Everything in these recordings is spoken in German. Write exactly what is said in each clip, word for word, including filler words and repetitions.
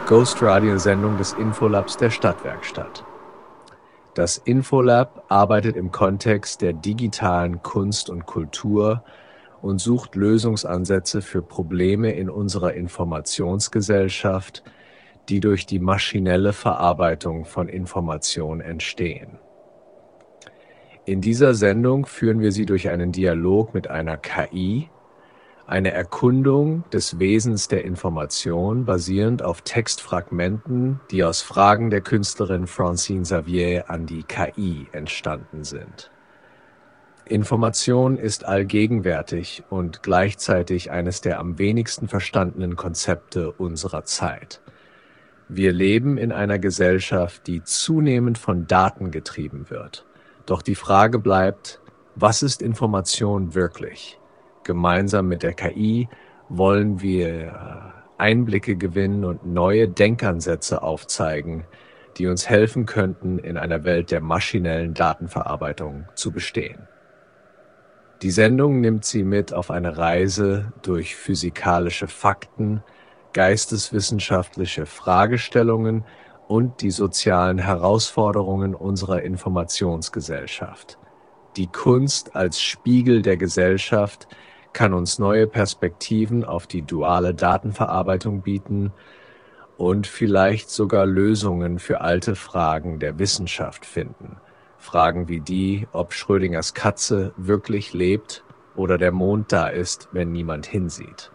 Ghost-Radio-Sendung des Infolabs der Stadtwerkstatt. Das Infolab arbeitet im Kontext der digitalen Kunst und Kultur und sucht Lösungsansätze für Probleme in unserer Informationsgesellschaft, die durch die maschinelle Verarbeitung von Information entstehen. In dieser Sendung führen wir Sie durch einen Dialog mit einer K I, eine Erkundung des Wesens der Information basierend auf Textfragmenten, die aus Fragen der Künstlerin Francine Xavier an die K I entstanden sind. Information ist allgegenwärtig und gleichzeitig eines der am wenigsten verstandenen Konzepte unserer Zeit. Wir leben in einer Gesellschaft, die zunehmend von Daten getrieben wird. Doch die Frage bleibt, was ist Information wirklich? Gemeinsam mit der K I wollen wir Einblicke gewinnen und neue Denkansätze aufzeigen, die uns helfen könnten, in einer Welt der maschinellen Datenverarbeitung zu bestehen. Die Sendung nimmt Sie mit auf eine Reise durch physikalische Fakten, geisteswissenschaftliche Fragestellungen und die sozialen Herausforderungen unserer Informationsgesellschaft. Die Kunst als Spiegel der Gesellschaft kann uns neue Perspektiven auf die duale Datenverarbeitung bieten und vielleicht sogar Lösungen für alte Fragen der Wissenschaft finden. Fragen wie die, ob Schrödingers Katze wirklich lebt oder der Mond da ist, wenn niemand hinsieht.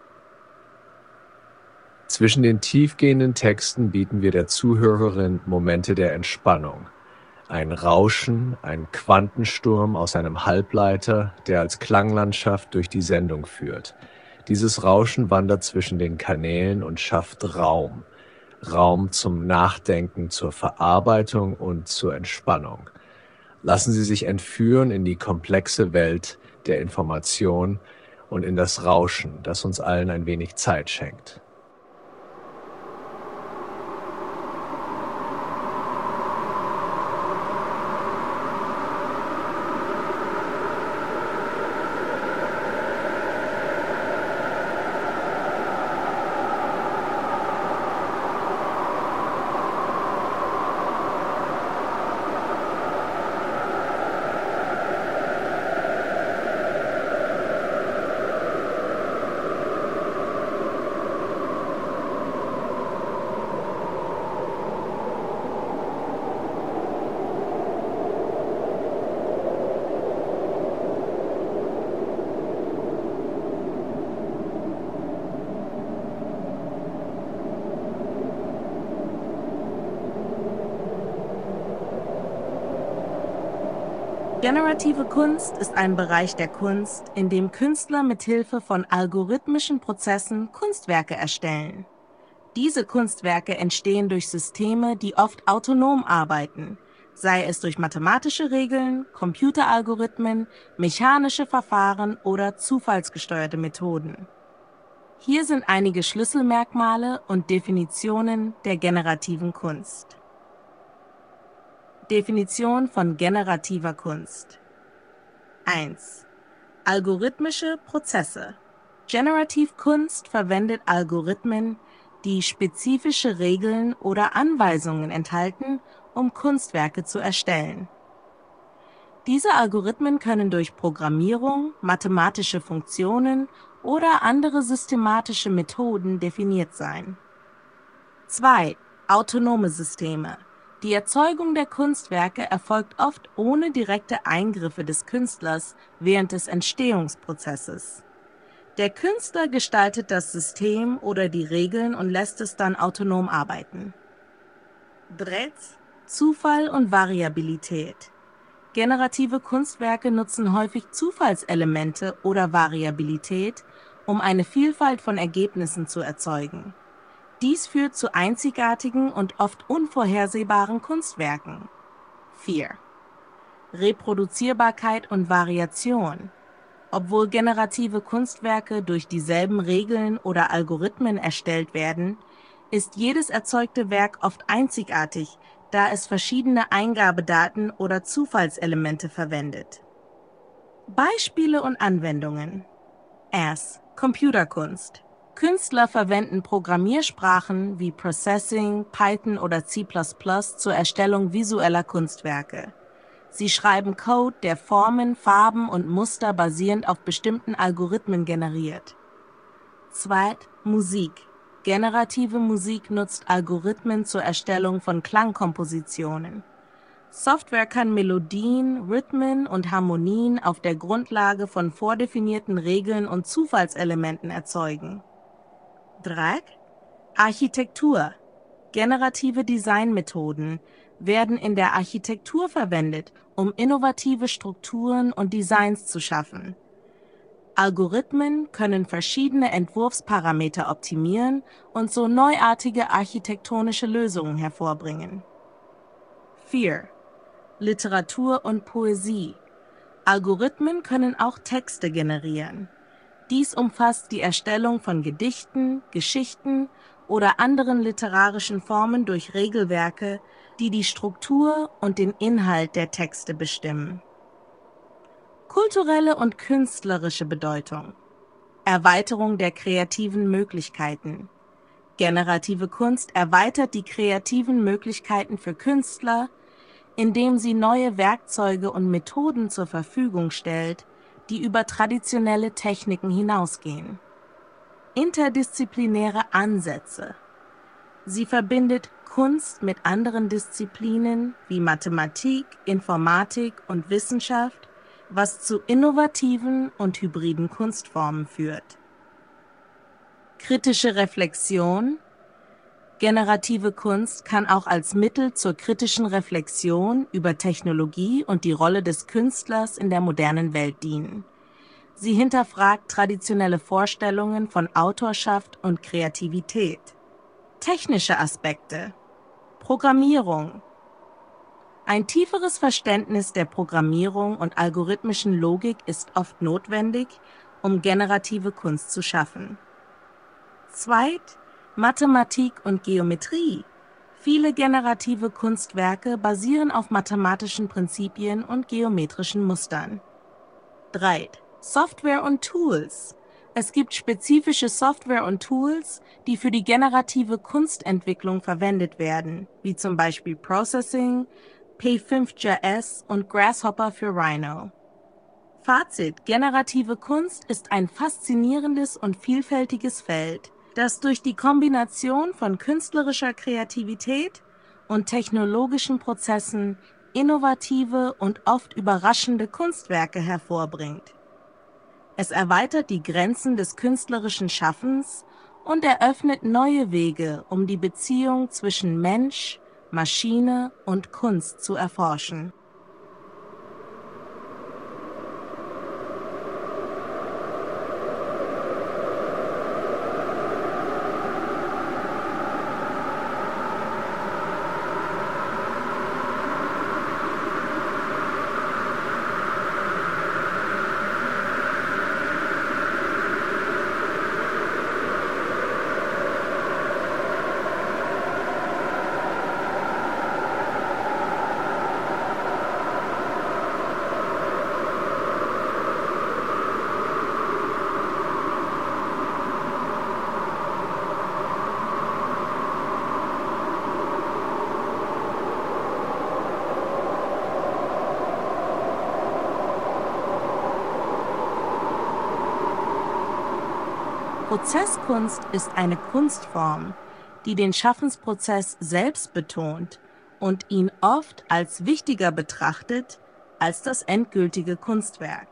Zwischen den tiefgehenden Texten bieten wir der Zuhörerin Momente der Entspannung. Ein Rauschen, ein Quantensturm aus einem Halbleiter, der als Klanglandschaft durch die Sendung führt. Dieses Rauschen wandert zwischen den Kanälen und schafft Raum. Raum zum Nachdenken, zur Verarbeitung und zur Entspannung. Lassen Sie sich entführen in die komplexe Welt der Information und in das Rauschen, das uns allen ein wenig Zeit schenkt. Generative Kunst ist ein Bereich der Kunst, in dem Künstler mit Hilfe von algorithmischen Prozessen Kunstwerke erstellen. Diese Kunstwerke entstehen durch Systeme, die oft autonom arbeiten, sei es durch mathematische Regeln, Computeralgorithmen, mechanische Verfahren oder zufallsgesteuerte Methoden. Hier sind einige Schlüsselmerkmale und Definitionen der generativen Kunst. Definition von generativer Kunst. eins. Algorithmische Prozesse. Generative Kunst verwendet Algorithmen, die spezifische Regeln oder Anweisungen enthalten, um Kunstwerke zu erstellen. Diese Algorithmen können durch Programmierung, mathematische Funktionen oder andere systematische Methoden definiert sein. zwei. Autonome Systeme. Die Erzeugung der Kunstwerke erfolgt oft ohne direkte Eingriffe des Künstlers während des Entstehungsprozesses. Der Künstler gestaltet das System oder die Regeln und lässt es dann autonom arbeiten. drei. Zufall und Variabilität. Generative Kunstwerke nutzen häufig Zufallselemente oder Variabilität, um eine Vielfalt von Ergebnissen zu erzeugen. Dies führt zu einzigartigen und oft unvorhersehbaren Kunstwerken. vier. Reproduzierbarkeit und Variation. Obwohl generative Kunstwerke durch dieselben Regeln oder Algorithmen erstellt werden, ist jedes erzeugte Werk oft einzigartig, da es verschiedene Eingabedaten oder Zufallselemente verwendet. Beispiele und Anwendungen. Erst. Computerkunst. Künstler verwenden Programmiersprachen wie Processing, Python oder C plus plus zur Erstellung visueller Kunstwerke. Sie schreiben Code, der Formen, Farben und Muster basierend auf bestimmten Algorithmen generiert. Zweit, Musik. Generative Musik nutzt Algorithmen zur Erstellung von Klangkompositionen. Software kann Melodien, Rhythmen und Harmonien auf der Grundlage von vordefinierten Regeln und Zufallselementen erzeugen. Drei. Architektur. Generative Designmethoden werden in der Architektur verwendet, um innovative Strukturen und Designs zu schaffen. Algorithmen können verschiedene Entwurfsparameter optimieren und so neuartige architektonische Lösungen hervorbringen. Vier. Literatur und Poesie. Algorithmen können auch Texte generieren. Dies umfasst die Erstellung von Gedichten, Geschichten oder anderen literarischen Formen durch Regelwerke, die die Struktur und den Inhalt der Texte bestimmen. Kulturelle und künstlerische Bedeutung. Erweiterung der kreativen Möglichkeiten. Generative Kunst erweitert die kreativen Möglichkeiten für Künstler, indem sie neue Werkzeuge und Methoden zur Verfügung stellt, die über traditionelle Techniken hinausgehen. Interdisziplinäre Ansätze. Sie verbindet Kunst mit anderen Disziplinen wie Mathematik, Informatik und Wissenschaft, was zu innovativen und hybriden Kunstformen führt. Kritische Reflexion. Generative Kunst kann auch als Mittel zur kritischen Reflexion über Technologie und die Rolle des Künstlers in der modernen Welt dienen. Sie hinterfragt traditionelle Vorstellungen von Autorschaft und Kreativität. Technische Aspekte. Programmierung. Ein tieferes Verständnis der Programmierung und algorithmischen Logik ist oft notwendig, um generative Kunst zu schaffen. Zweit, Mathematik und Geometrie. Viele generative Kunstwerke basieren auf mathematischen Prinzipien und geometrischen Mustern. Drei. Software und Tools. Es gibt spezifische Software und Tools, die für die generative Kunstentwicklung verwendet werden, wie zum Beispiel Processing, P fünf Punkt J S und Grasshopper für Rhino. Fazit: Generative Kunst ist ein faszinierendes und vielfältiges Feld, das durch die Kombination von künstlerischer Kreativität und technologischen Prozessen innovative und oft überraschende Kunstwerke hervorbringt. Es erweitert die Grenzen des künstlerischen Schaffens und eröffnet neue Wege, um die Beziehung zwischen Mensch, Maschine und Kunst zu erforschen. Prozesskunst ist eine Kunstform, die den Schaffensprozess selbst betont und ihn oft als wichtiger betrachtet als das endgültige Kunstwerk.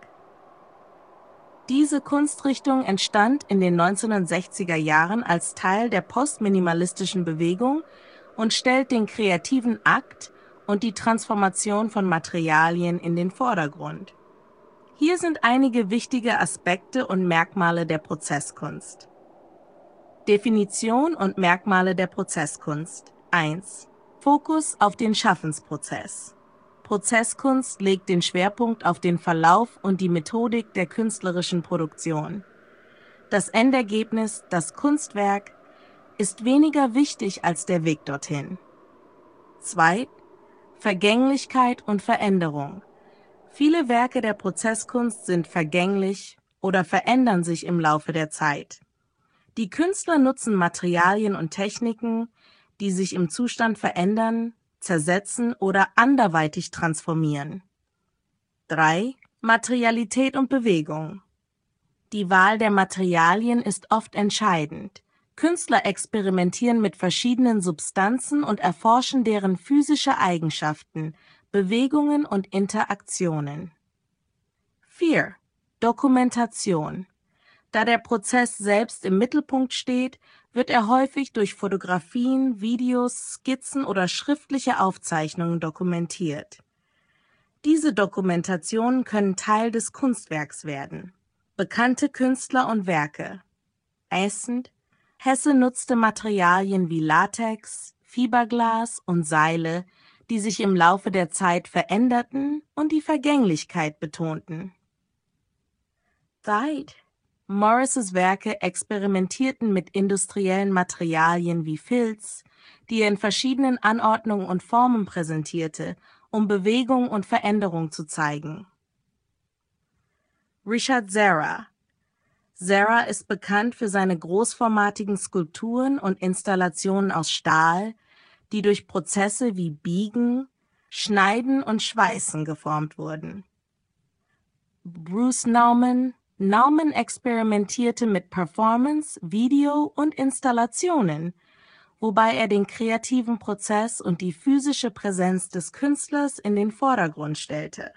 Diese Kunstrichtung entstand in den neunzehnhundertsechziger Jahren als Teil der postminimalistischen Bewegung und stellt den kreativen Akt und die Transformation von Materialien in den Vordergrund. Hier sind einige wichtige Aspekte und Merkmale der Prozesskunst. Definition und Merkmale der Prozesskunst. eins. Fokus auf den Schaffensprozess. Prozesskunst legt den Schwerpunkt auf den Verlauf und die Methodik der künstlerischen Produktion. Das Endergebnis, das Kunstwerk, ist weniger wichtig als der Weg dorthin. zwei. Vergänglichkeit und Veränderung. Viele Werke der Prozesskunst sind vergänglich oder verändern sich im Laufe der Zeit. Die Künstler nutzen Materialien und Techniken, die sich im Zustand verändern, zersetzen oder anderweitig transformieren. drei. Materialität und Bewegung. Die Wahl der Materialien ist oft entscheidend. Künstler experimentieren mit verschiedenen Substanzen und erforschen deren physische Eigenschaften, Bewegungen und Interaktionen. vier. Dokumentation. Da der Prozess selbst im Mittelpunkt steht, wird er häufig durch Fotografien, Videos, Skizzen oder schriftliche Aufzeichnungen dokumentiert. Diese Dokumentationen können Teil des Kunstwerks werden. Bekannte Künstler und Werke. Essend. Hesse nutzte Materialien wie Latex, Fiberglas und Seile, die sich im Laufe der Zeit veränderten und die Vergänglichkeit betonten. Zeit. Morrises Werke experimentierten mit industriellen Materialien wie Filz, die er in verschiedenen Anordnungen und Formen präsentierte, um Bewegung und Veränderung zu zeigen. Richard Serra. Serra ist bekannt für seine großformatigen Skulpturen und Installationen aus Stahl, die durch Prozesse wie Biegen, Schneiden und Schweißen geformt wurden. Bruce Nauman. Nauman experimentierte mit Performance, Video und Installationen, wobei er den kreativen Prozess und die physische Präsenz des Künstlers in den Vordergrund stellte.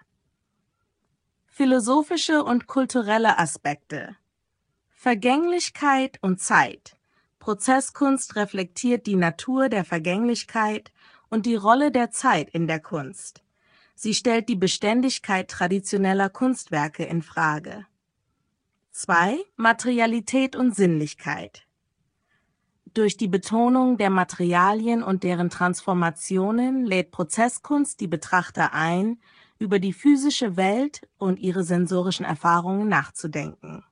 Philosophische und kulturelle Aspekte. Vergänglichkeit und Zeit. Prozesskunst reflektiert die Natur der Vergänglichkeit und die Rolle der Zeit in der Kunst. Sie stellt die Beständigkeit traditioneller Kunstwerke in Frage. zwei. Materialität und Sinnlichkeit. Durch die Betonung der Materialien und deren Transformationen lädt Prozesskunst die Betrachter ein, über die physische Welt und ihre sensorischen Erfahrungen nachzudenken.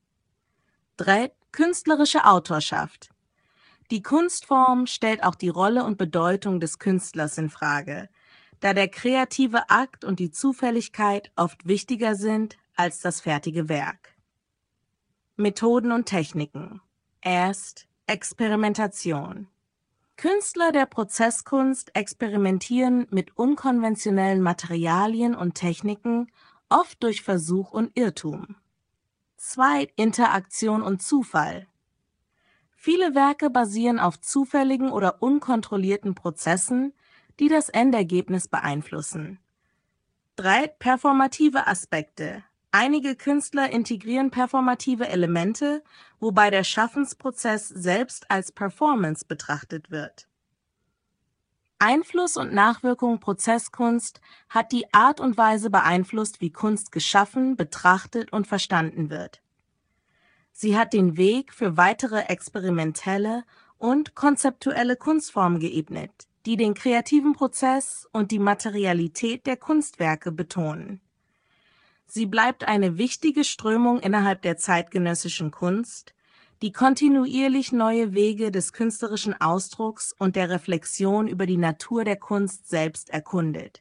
drei. Künstlerische Autorschaft. Die Kunstform stellt auch die Rolle und Bedeutung des Künstlers in Frage, da der kreative Akt und die Zufälligkeit oft wichtiger sind als das fertige Werk. Methoden und Techniken. Erst Experimentation. Künstler der Prozesskunst experimentieren mit unkonventionellen Materialien und Techniken, oft durch Versuch und Irrtum. zwei. Interaktion und Zufall. Viele Werke basieren auf zufälligen oder unkontrollierten Prozessen, die das Endergebnis beeinflussen. drei. Performative Aspekte. Einige Künstler integrieren performative Elemente, wobei der Schaffensprozess selbst als Performance betrachtet wird. Einfluss und Nachwirkung Prozesskunst hat die Art und Weise beeinflusst, wie Kunst geschaffen, betrachtet und verstanden wird. Sie hat den Weg für weitere experimentelle und konzeptuelle Kunstformen geebnet, die den kreativen Prozess und die Materialität der Kunstwerke betonen. Sie bleibt eine wichtige Strömung innerhalb der zeitgenössischen Kunst, die kontinuierlich neue Wege des künstlerischen Ausdrucks und der Reflexion über die Natur der Kunst selbst erkundet.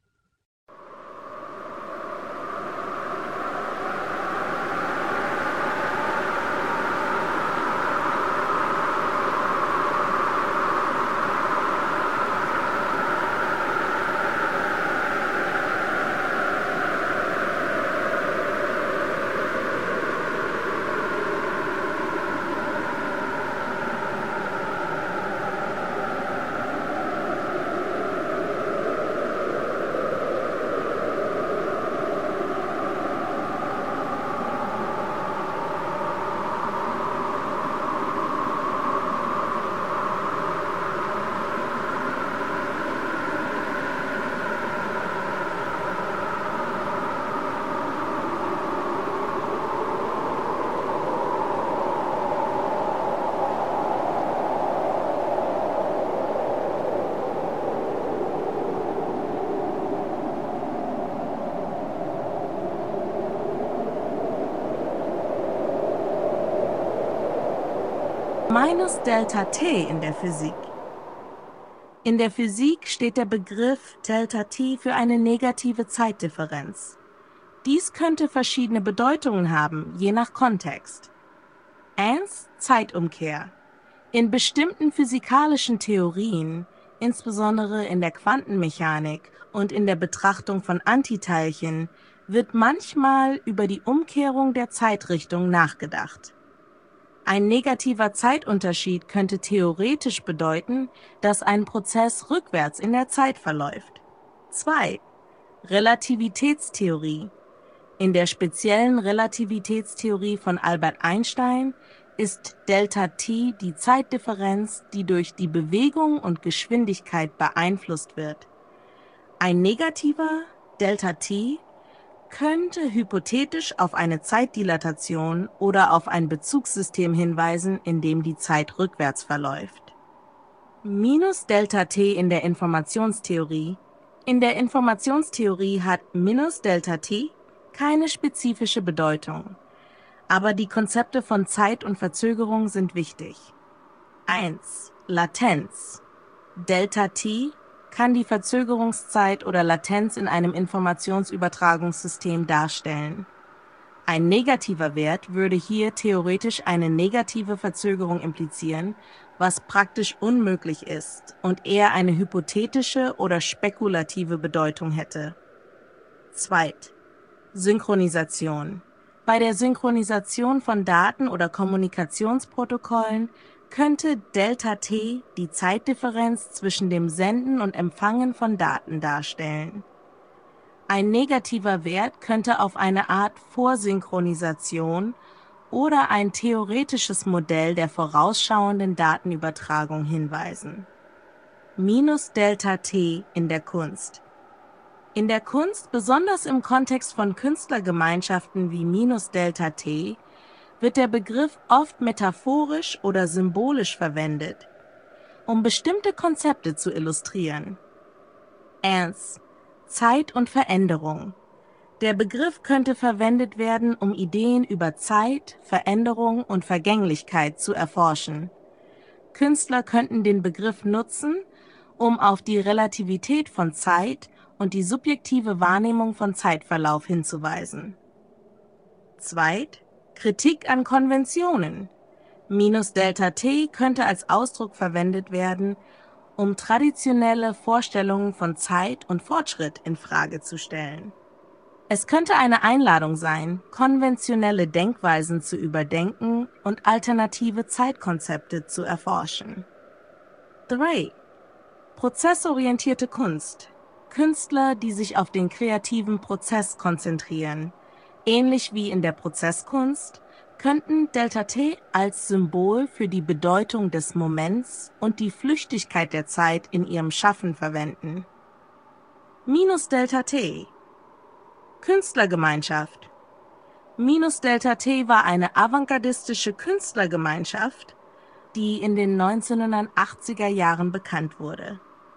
Minus Delta T in der Physik. In der Physik steht der Begriff Delta T für eine negative Zeitdifferenz. Dies könnte verschiedene Bedeutungen haben, je nach Kontext. eins. Zeitumkehr. In bestimmten physikalischen Theorien, insbesondere in der Quantenmechanik und in der Betrachtung von Antiteilchen, wird manchmal über die Umkehrung der Zeitrichtung nachgedacht. Ein negativer Zeitunterschied könnte theoretisch bedeuten, dass ein Prozess rückwärts in der Zeit verläuft. zwei. Relativitätstheorie. In der speziellen Relativitätstheorie von Albert Einstein ist Delta-T die Zeitdifferenz, die durch die Bewegung und Geschwindigkeit beeinflusst wird. Ein negativer Delta-T könnte hypothetisch auf eine Zeitdilatation oder auf ein Bezugssystem hinweisen, in dem die Zeit rückwärts verläuft. Minus Delta-T in der Informationstheorie. In der Informationstheorie hat minus Delta-T keine spezifische Bedeutung, aber die Konzepte von Zeit und Verzögerung sind wichtig. eins. Latenz. Delta-T kann die Verzögerungszeit oder Latenz in einem Informationsübertragungssystem darstellen. Ein negativer Wert würde hier theoretisch eine negative Verzögerung implizieren, was praktisch unmöglich ist und eher eine hypothetische oder spekulative Bedeutung hätte. zwei. Synchronisation. Bei der Synchronisation von Daten oder Kommunikationsprotokollen könnte Delta-T die Zeitdifferenz zwischen dem Senden und Empfangen von Daten darstellen. Ein negativer Wert könnte auf eine Art Vorsynchronisation oder ein theoretisches Modell der vorausschauenden Datenübertragung hinweisen. Minus Delta-T in der Kunst. In der Kunst, besonders im Kontext von Künstlergemeinschaften wie Minus Delta-T, wird der Begriff oft metaphorisch oder symbolisch verwendet, um bestimmte Konzepte zu illustrieren. eins. Zeit und Veränderung. Der Begriff könnte verwendet werden, um Ideen über Zeit, Veränderung und Vergänglichkeit zu erforschen. Künstler könnten den Begriff nutzen, um auf die Relativität von Zeit und die subjektive Wahrnehmung von Zeitverlauf hinzuweisen. zwei. Kritik an Konventionen. Minus Delta-T könnte als Ausdruck verwendet werden, um traditionelle Vorstellungen von Zeit und Fortschritt in Frage zu stellen. Es könnte eine Einladung sein, konventionelle Denkweisen zu überdenken und alternative Zeitkonzepte zu erforschen. drei. Prozessorientierte Kunst. Künstler, die sich auf den kreativen Prozess konzentrieren, ähnlich wie in der Prozesskunst, könnten Delta-T als Symbol für die Bedeutung des Moments und die Flüchtigkeit der Zeit in ihrem Schaffen verwenden. Minus Delta-T. Künstlergemeinschaft. Minus Delta-T war eine avantgardistische Künstlergemeinschaft, die in den neunzehnhundertachtziger Jahren bekannt wurde.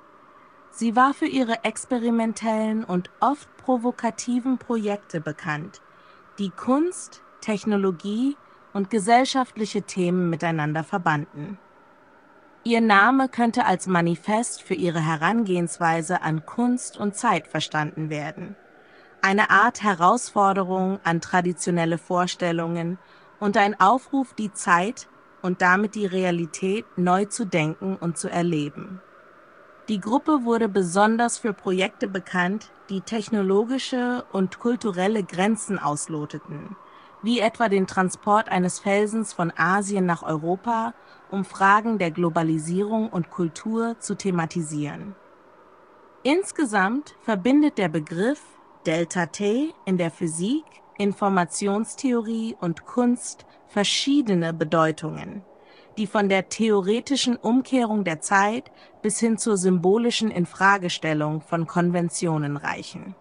Sie war für ihre experimentellen und oft provokativen Projekte bekannt, die Kunst, Technologie und gesellschaftliche Themen miteinander verbanden. Ihr Name könnte als Manifest für ihre Herangehensweise an Kunst und Zeit verstanden werden. Eine Art Herausforderung an traditionelle Vorstellungen und ein Aufruf, die Zeit und damit die Realität neu zu denken und zu erleben. Die Gruppe wurde besonders für Projekte bekannt, die technologische und kulturelle Grenzen ausloteten, wie etwa den Transport eines Felsens von Asien nach Europa, um Fragen der Globalisierung und Kultur zu thematisieren. Insgesamt verbindet der Begriff Delta-T in der Physik, Informationstheorie und Kunst verschiedene Bedeutungen, die von der theoretischen Umkehrung der Zeit bis hin zur symbolischen Infragestellung von Konventionen reichen.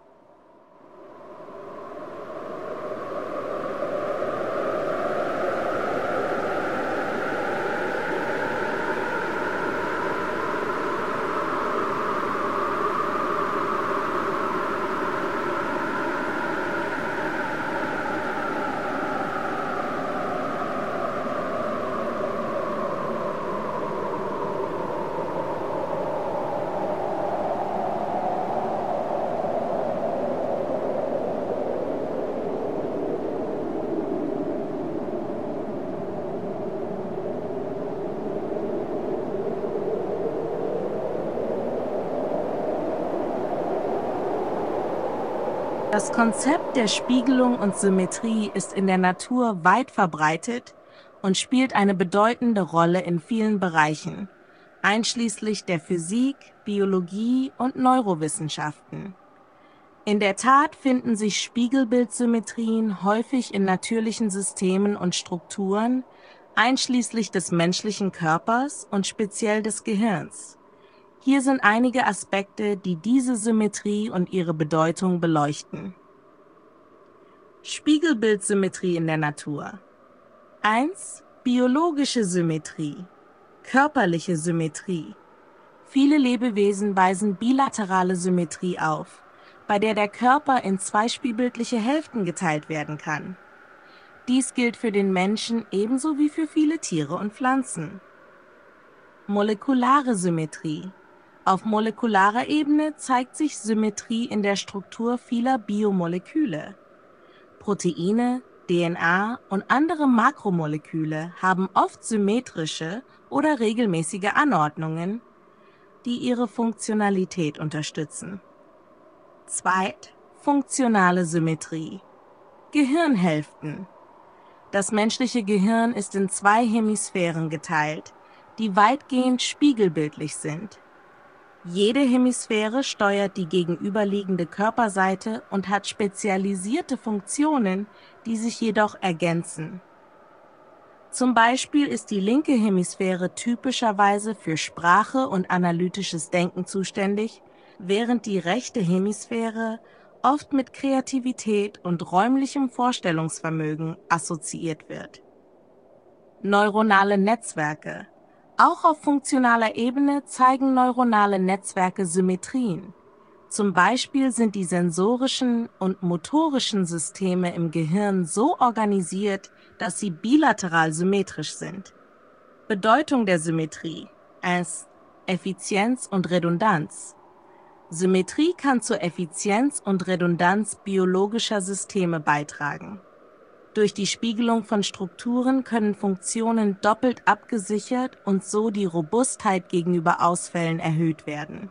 Das Konzept der Spiegelung und Symmetrie ist in der Natur weit verbreitet und spielt eine bedeutende Rolle in vielen Bereichen, einschließlich der Physik, Biologie und Neurowissenschaften. In der Tat finden sich Spiegelbildsymmetrien häufig in natürlichen Systemen und Strukturen, einschließlich des menschlichen Körpers und speziell des Gehirns. Hier sind einige Aspekte, die diese Symmetrie und ihre Bedeutung beleuchten. Spiegelbildsymmetrie in der Natur. eins. Biologische Symmetrie. Körperliche Symmetrie. Viele Lebewesen weisen bilaterale Symmetrie auf, bei der der Körper in zwei spiegelbildliche Hälften geteilt werden kann. Dies gilt für den Menschen ebenso wie für viele Tiere und Pflanzen. Molekulare Symmetrie. Auf molekularer Ebene zeigt sich Symmetrie in der Struktur vieler Biomoleküle. Proteine, D N A und andere Makromoleküle haben oft symmetrische oder regelmäßige Anordnungen, die ihre Funktionalität unterstützen. Zweit. Funktionale Symmetrie. Gehirnhälften. Das menschliche Gehirn ist in zwei Hemisphären geteilt, die weitgehend spiegelbildlich sind. Jede Hemisphäre steuert die gegenüberliegende Körperseite und hat spezialisierte Funktionen, die sich jedoch ergänzen. Zum Beispiel ist die linke Hemisphäre typischerweise für Sprache und analytisches Denken zuständig, während die rechte Hemisphäre oft mit Kreativität und räumlichem Vorstellungsvermögen assoziiert wird. Neuronale Netzwerke. Auch auf funktionaler Ebene zeigen neuronale Netzwerke Symmetrien. Zum Beispiel sind die sensorischen und motorischen Systeme im Gehirn so organisiert, dass sie bilateral symmetrisch sind. Bedeutung der Symmetrie als Effizienz und Redundanz. Symmetrie kann zur Effizienz und Redundanz biologischer Systeme beitragen. Durch die Spiegelung von Strukturen können Funktionen doppelt abgesichert und so die Robustheit gegenüber Ausfällen erhöht werden.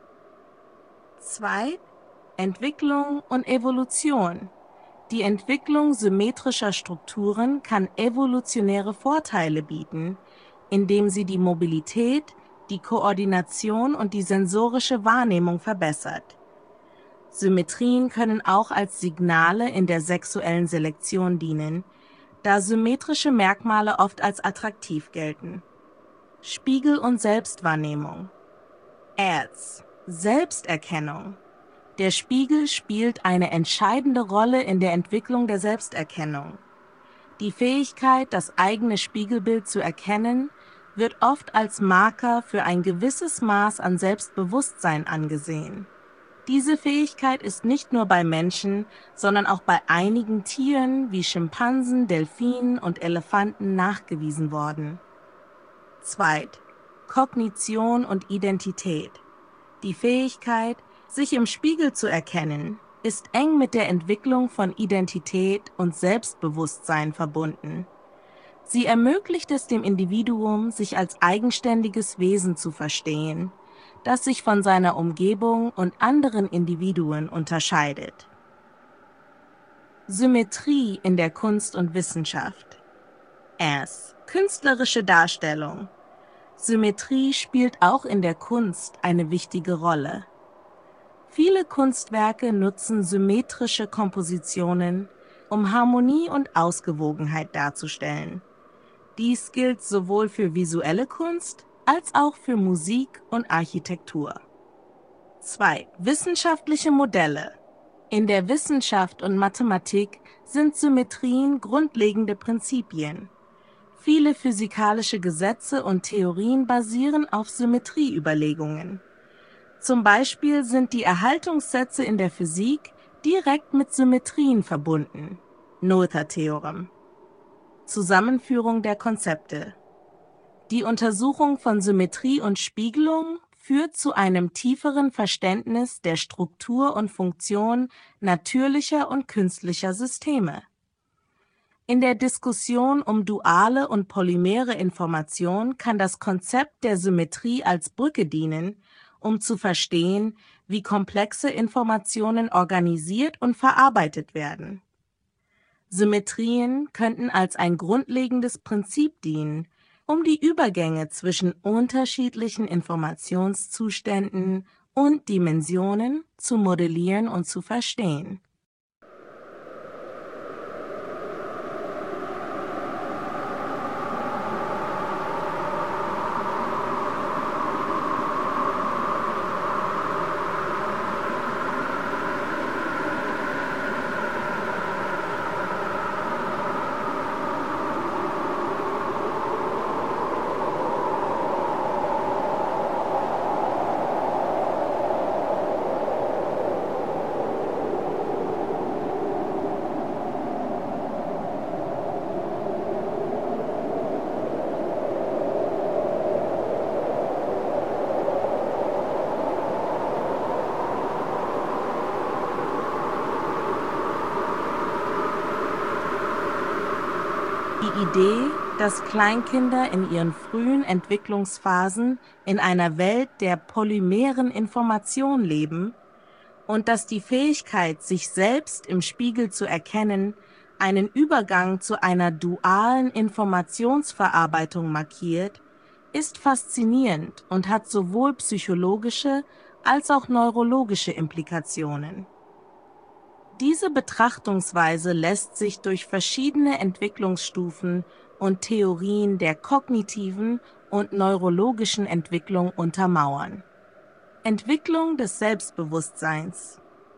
zwei. Entwicklung und Evolution. Die Entwicklung symmetrischer Strukturen kann evolutionäre Vorteile bieten, indem sie die Mobilität, die Koordination und die sensorische Wahrnehmung verbessert. Symmetrien können auch als Signale in der sexuellen Selektion dienen, da symmetrische Merkmale oft als attraktiv gelten. Spiegel- und Selbstwahrnehmung. Ads. Selbsterkennung. Der Spiegel spielt eine entscheidende Rolle in der Entwicklung der Selbsterkennung. Die Fähigkeit, das eigene Spiegelbild zu erkennen, wird oft als Marker für ein gewisses Maß an Selbstbewusstsein angesehen. Diese Fähigkeit ist nicht nur bei Menschen, sondern auch bei einigen Tieren wie Schimpansen, Delfinen und Elefanten nachgewiesen worden. Zweit. Kognition und Identität. Die Fähigkeit, sich im Spiegel zu erkennen, ist eng mit der Entwicklung von Identität und Selbstbewusstsein verbunden. Sie ermöglicht es dem Individuum, sich als eigenständiges Wesen zu verstehen, das sich von seiner Umgebung und anderen Individuen unterscheidet. Symmetrie in der Kunst und Wissenschaft. S. Künstlerische Darstellung. Symmetrie spielt auch in der Kunst eine wichtige Rolle. Viele Kunstwerke nutzen symmetrische Kompositionen, um Harmonie und Ausgewogenheit darzustellen. Dies gilt sowohl für visuelle Kunst als auch für Musik und Architektur. zwei. Wissenschaftliche Modelle. In der Wissenschaft und Mathematik sind Symmetrien grundlegende Prinzipien. Viele physikalische Gesetze und Theorien basieren auf Symmetrieüberlegungen. Zum Beispiel sind die Erhaltungssätze in der Physik direkt mit Symmetrien verbunden. Noether-Theorem. Zusammenführung der Konzepte. Die Untersuchung von Symmetrie und Spiegelung führt zu einem tieferen Verständnis der Struktur und Funktion natürlicher und künstlicher Systeme. In der Diskussion um duale und polymere Information kann das Konzept der Symmetrie als Brücke dienen, um zu verstehen, wie komplexe Informationen organisiert und verarbeitet werden. Symmetrien könnten als ein grundlegendes Prinzip dienen, um die Übergänge zwischen unterschiedlichen Informationszuständen und Dimensionen zu modellieren und zu verstehen. Die Idee, dass Kleinkinder in ihren frühen Entwicklungsphasen in einer Welt der polymeren Information leben und dass die Fähigkeit, sich selbst im Spiegel zu erkennen, einen Übergang zu einer dualen Informationsverarbeitung markiert, ist faszinierend und hat sowohl psychologische als auch neurologische Implikationen. Diese Betrachtungsweise lässt sich durch verschiedene Entwicklungsstufen und Theorien der kognitiven und neurologischen Entwicklung untermauern. Entwicklung des Selbstbewusstseins.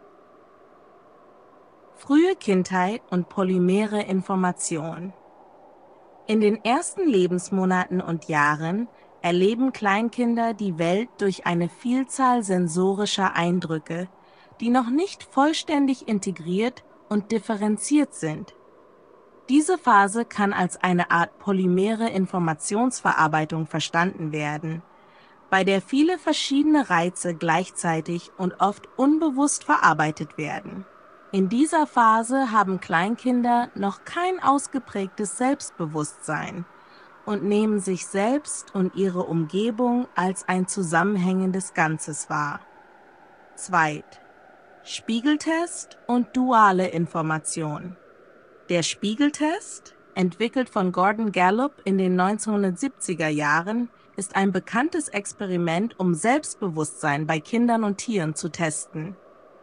Frühe Kindheit und polymere Information. In den ersten Lebensmonaten und Jahren erleben Kleinkinder die Welt durch eine Vielzahl sensorischer Eindrücke, die noch nicht vollständig integriert und differenziert sind. Diese Phase kann als eine Art polymere Informationsverarbeitung verstanden werden, bei der viele verschiedene Reize gleichzeitig und oft unbewusst verarbeitet werden. In dieser Phase haben Kleinkinder noch kein ausgeprägtes Selbstbewusstsein und nehmen sich selbst und ihre Umgebung als ein zusammenhängendes Ganzes wahr. Zweit. Spiegeltest und duale Information. Der Spiegeltest, entwickelt von Gordon Gallup in den neunzehnhundertsiebziger Jahren, ist ein bekanntes Experiment, um Selbstbewusstsein bei Kindern und Tieren zu testen.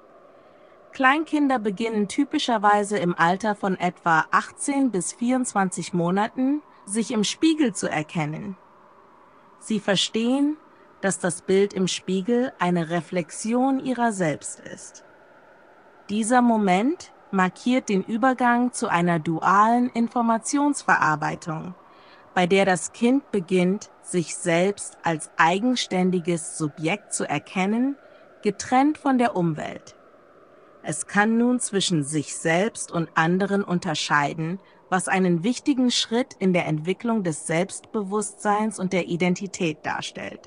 Kleinkinder beginnen typischerweise im Alter von etwa achtzehn bis vierundzwanzig Monaten, sich im Spiegel zu erkennen. Sie verstehen, dass das Bild im Spiegel eine Reflexion ihrer selbst ist. Dieser Moment markiert den Übergang zu einer dualen Informationsverarbeitung, bei der das Kind beginnt, sich selbst als eigenständiges Subjekt zu erkennen, getrennt von der Umwelt. Es kann nun zwischen sich selbst und anderen unterscheiden, was einen wichtigen Schritt in der Entwicklung des Selbstbewusstseins und der Identität darstellt.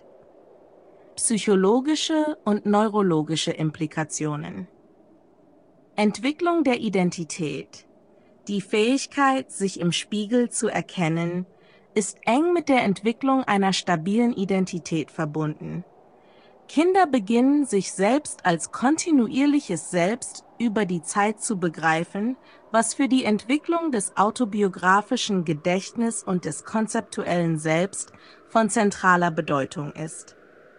Psychologische und neurologische Implikationen. Entwicklung der Identität. Die Fähigkeit, sich im Spiegel zu erkennen, ist eng mit der Entwicklung einer stabilen Identität verbunden. Kinder beginnen, sich selbst als kontinuierliches Selbst über die Zeit zu begreifen, was für die Entwicklung des autobiografischen Gedächtnisses und des konzeptuellen Selbst von zentraler Bedeutung ist.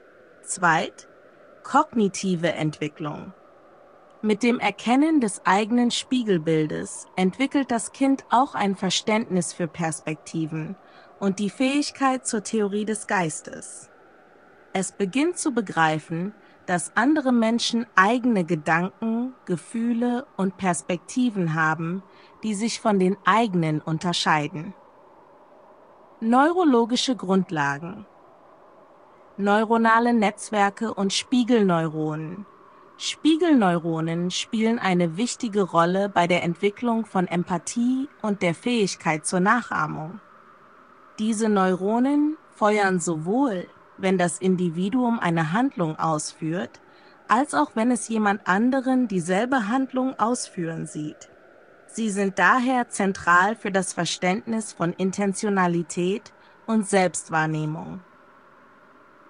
Zweit. Kognitive Entwicklung. Mit dem Erkennen des eigenen Spiegelbildes entwickelt das Kind auch ein Verständnis für Perspektiven und die Fähigkeit zur Theorie des Geistes. Es beginnt zu begreifen, dass andere Menschen eigene Gedanken, Gefühle und Perspektiven haben, die sich von den eigenen unterscheiden. Neurologische Grundlagen. Neuronale Netzwerke und Spiegelneuronen. Spiegelneuronen spielen eine wichtige Rolle bei der Entwicklung von Empathie und der Fähigkeit zur Nachahmung. Diese Neuronen feuern sowohl, wenn das Individuum eine Handlung ausführt, als auch wenn es jemand anderen dieselbe Handlung ausführen sieht. Sie sind daher zentral für das Verständnis von Intentionalität und Selbstwahrnehmung.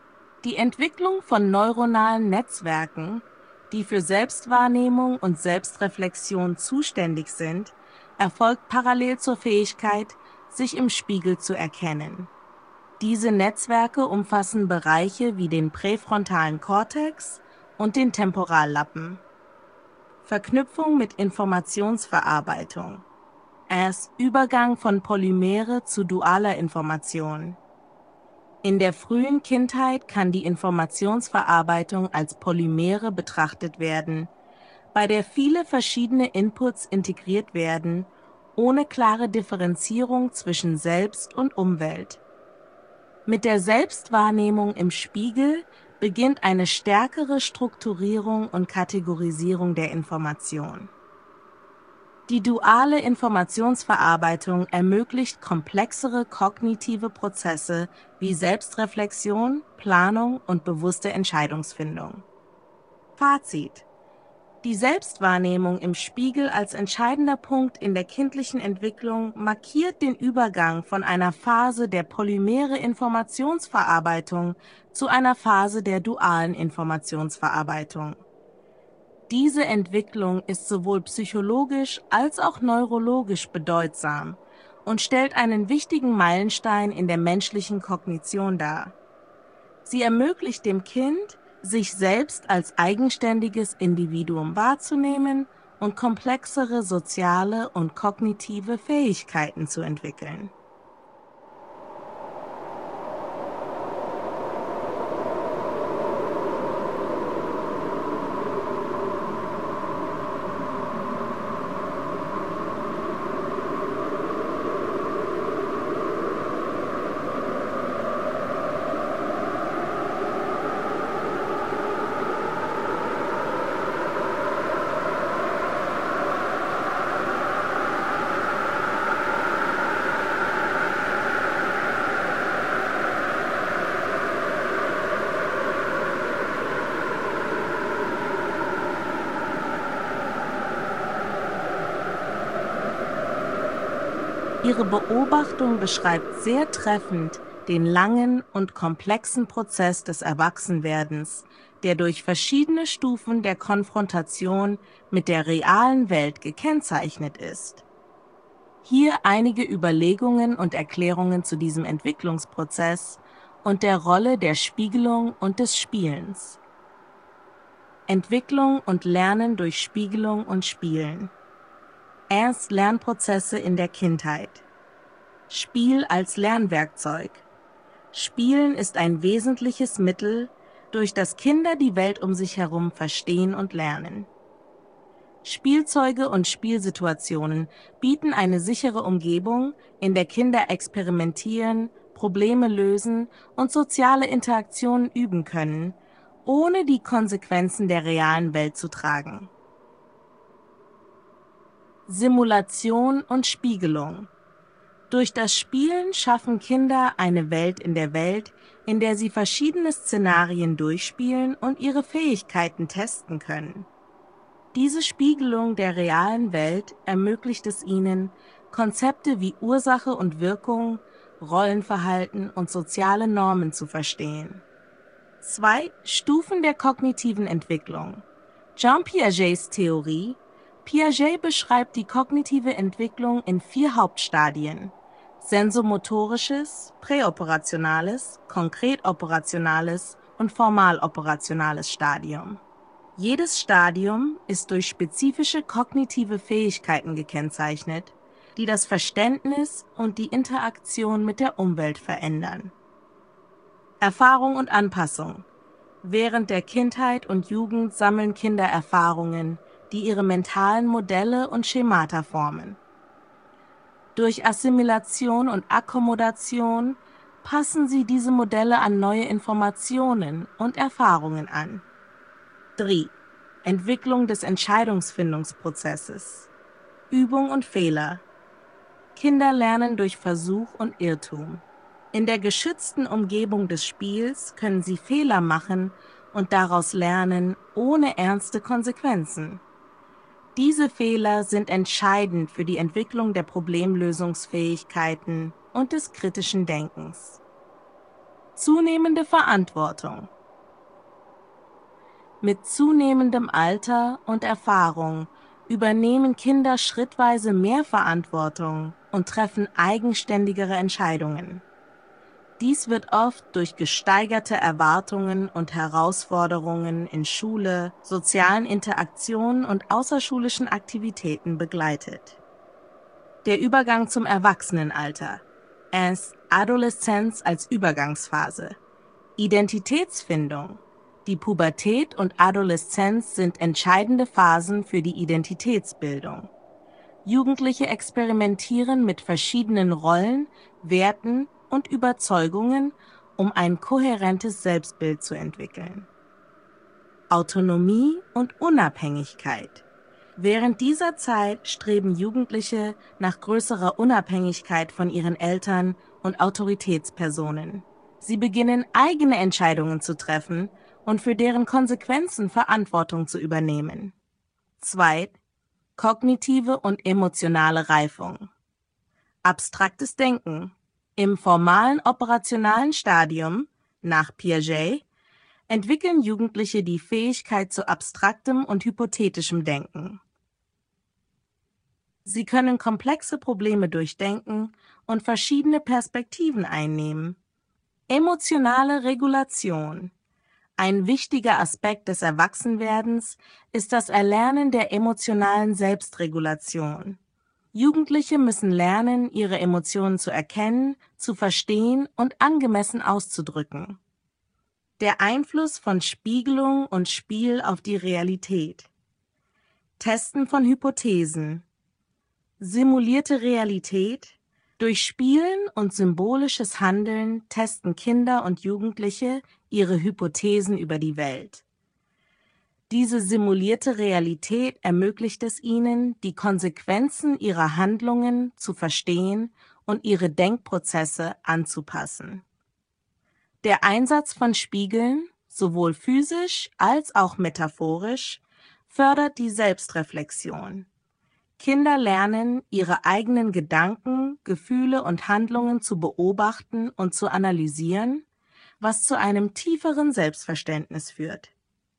Die Entwicklung von neuronalen Netzwerken, die für Selbstwahrnehmung und Selbstreflexion zuständig sind, erfolgt parallel zur Fähigkeit, sich im Spiegel zu erkennen. Diese Netzwerke umfassen Bereiche wie den präfrontalen Kortex und den Temporallappen. Verknüpfung mit Informationsverarbeitung als Übergang von Polymere zu dualer Information. In der frühen Kindheit kann die Informationsverarbeitung als Polymere betrachtet werden, bei der viele verschiedene Inputs integriert werden, ohne klare Differenzierung zwischen Selbst und Umwelt. Mit der Selbstwahrnehmung im Spiegel beginnt eine stärkere Strukturierung und Kategorisierung der Information. Die duale Informationsverarbeitung ermöglicht komplexere kognitive Prozesse wie Selbstreflexion, Planung und bewusste Entscheidungsfindung. Fazit: Die Selbstwahrnehmung im Spiegel als entscheidender Punkt in der kindlichen Entwicklung markiert den Übergang von einer Phase der polymere Informationsverarbeitung zu einer Phase der dualen Informationsverarbeitung. Diese Entwicklung ist sowohl psychologisch als auch neurologisch bedeutsam und stellt einen wichtigen Meilenstein in der menschlichen Kognition dar. Sie ermöglicht dem Kind, sich selbst als eigenständiges Individuum wahrzunehmen und komplexere soziale und kognitive Fähigkeiten zu entwickeln. Ihre Beobachtung beschreibt sehr treffend den langen und komplexen Prozess des Erwachsenwerdens, der durch verschiedene Stufen der Konfrontation mit der realen Welt gekennzeichnet ist. Hier einige Überlegungen und Erklärungen zu diesem Entwicklungsprozess und der Rolle der Spiegelung und des Spielens. Entwicklung und Lernen durch Spiegelung und Spielen. Erst Lernprozesse in der Kindheit. Spiel als Lernwerkzeug. Spielen ist ein wesentliches Mittel, durch das Kinder die Welt um sich herum verstehen und lernen. Spielzeuge und Spielsituationen bieten eine sichere Umgebung, in der Kinder experimentieren, Probleme lösen und soziale Interaktionen üben können, ohne die Konsequenzen der realen Welt zu tragen. Simulation und Spiegelung. Durch das Spielen schaffen Kinder eine Welt in der Welt, in der sie verschiedene Szenarien durchspielen und ihre Fähigkeiten testen können. Diese Spiegelung der realen Welt ermöglicht es ihnen, Konzepte wie Ursache und Wirkung, Rollenverhalten und soziale Normen zu verstehen. Zwei Stufen der kognitiven Entwicklung. Jean Piagets Theorie. Piaget beschreibt die kognitive Entwicklung in vier Hauptstadien: sensomotorisches, präoperationales, konkret-operationales und formal-operationales Stadium. Jedes Stadium ist durch spezifische kognitive Fähigkeiten gekennzeichnet, die das Verständnis und die Interaktion mit der Umwelt verändern. Erfahrung und Anpassung. Während der Kindheit und Jugend sammeln Kinder Erfahrungen, die ihre mentalen Modelle und Schemata formen. Durch Assimilation und Akkommodation passen sie diese Modelle an neue Informationen und Erfahrungen an. drei. Entwicklung des Entscheidungsfindungsprozesses. Übung und Fehler. Kinder lernen durch Versuch und Irrtum. In der geschützten Umgebung des Spiels können sie Fehler machen und daraus lernen, ohne ernste Konsequenzen. Diese Fehler sind entscheidend für die Entwicklung der Problemlösungsfähigkeiten und des kritischen Denkens. Zunehmende Verantwortung. Mit zunehmendem Alter und Erfahrung übernehmen Kinder schrittweise mehr Verantwortung und treffen eigenständigere Entscheidungen. Dies wird oft durch gesteigerte Erwartungen und Herausforderungen in Schule, sozialen Interaktionen und außerschulischen Aktivitäten begleitet. Der Übergang zum Erwachsenenalter, erst Adoleszenz als Übergangsphase, Identitätsfindung. Die Pubertät und Adoleszenz sind entscheidende Phasen für die Identitätsbildung. Jugendliche experimentieren mit verschiedenen Rollen, Werten und Überzeugungen, um ein kohärentes Selbstbild zu entwickeln. Autonomie und Unabhängigkeit. Während dieser Zeit streben Jugendliche nach größerer Unabhängigkeit von ihren Eltern und Autoritätspersonen. Sie beginnen, eigene Entscheidungen zu treffen und für deren Konsequenzen Verantwortung zu übernehmen. Zweit. Kognitive und emotionale Reifung. Abstraktes Denken. Im formalen operationalen Stadium, nach Piaget, entwickeln Jugendliche die Fähigkeit zu abstraktem und hypothetischem Denken. Sie können komplexe Probleme durchdenken und verschiedene Perspektiven einnehmen. Emotionale Regulation. Ein wichtiger Aspekt des Erwachsenwerdens ist das Erlernen der emotionalen Selbstregulation. Jugendliche müssen lernen, ihre Emotionen zu erkennen, zu verstehen und angemessen auszudrücken. Der Einfluss von Spiegelung und Spiel auf die Realität. Testen von Hypothesen. Simulierte Realität. Durch Spielen und symbolisches Handeln testen Kinder und Jugendliche ihre Hypothesen über die Welt. Diese simulierte Realität ermöglicht es ihnen, die Konsequenzen ihrer Handlungen zu verstehen und ihre Denkprozesse anzupassen. Der Einsatz von Spiegeln, sowohl physisch als auch metaphorisch, fördert die Selbstreflexion. Kinder lernen, ihre eigenen Gedanken, Gefühle und Handlungen zu beobachten und zu analysieren, was zu einem tieferen Selbstverständnis führt.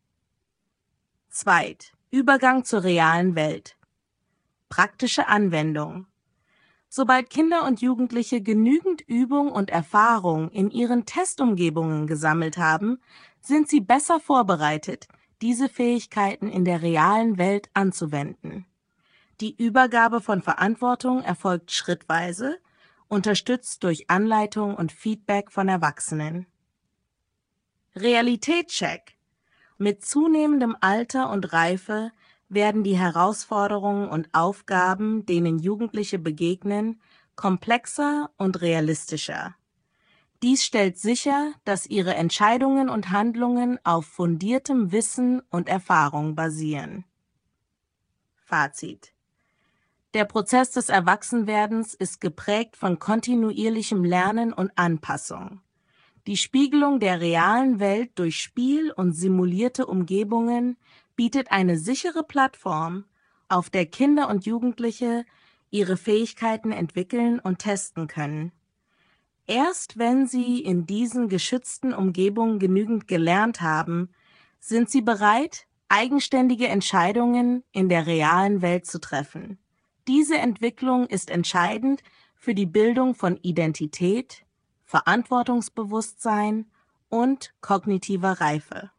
Zweit. Übergang zur realen Welt. Praktische Anwendung. Sobald Kinder und Jugendliche genügend Übung und Erfahrung in ihren Testumgebungen gesammelt haben, sind sie besser vorbereitet, diese Fähigkeiten in der realen Welt anzuwenden. Die Übergabe von Verantwortung erfolgt schrittweise, unterstützt durch Anleitung und Feedback von Erwachsenen. Realitätscheck. Mit zunehmendem Alter und Reife werden die Herausforderungen und Aufgaben, denen Jugendliche begegnen, komplexer und realistischer. Dies stellt sicher, dass ihre Entscheidungen und Handlungen auf fundiertem Wissen und Erfahrung basieren. Fazit. Der Prozess des Erwachsenwerdens ist geprägt von kontinuierlichem Lernen und Anpassung. Die Spiegelung der realen Welt durch Spiel und simulierte Umgebungen bietet eine sichere Plattform, auf der Kinder und Jugendliche ihre Fähigkeiten entwickeln und testen können. Erst wenn sie in diesen geschützten Umgebungen genügend gelernt haben, sind sie bereit, eigenständige Entscheidungen in der realen Welt zu treffen. Diese Entwicklung ist entscheidend für die Bildung von Identität, Verantwortungsbewusstsein und kognitiver Reife.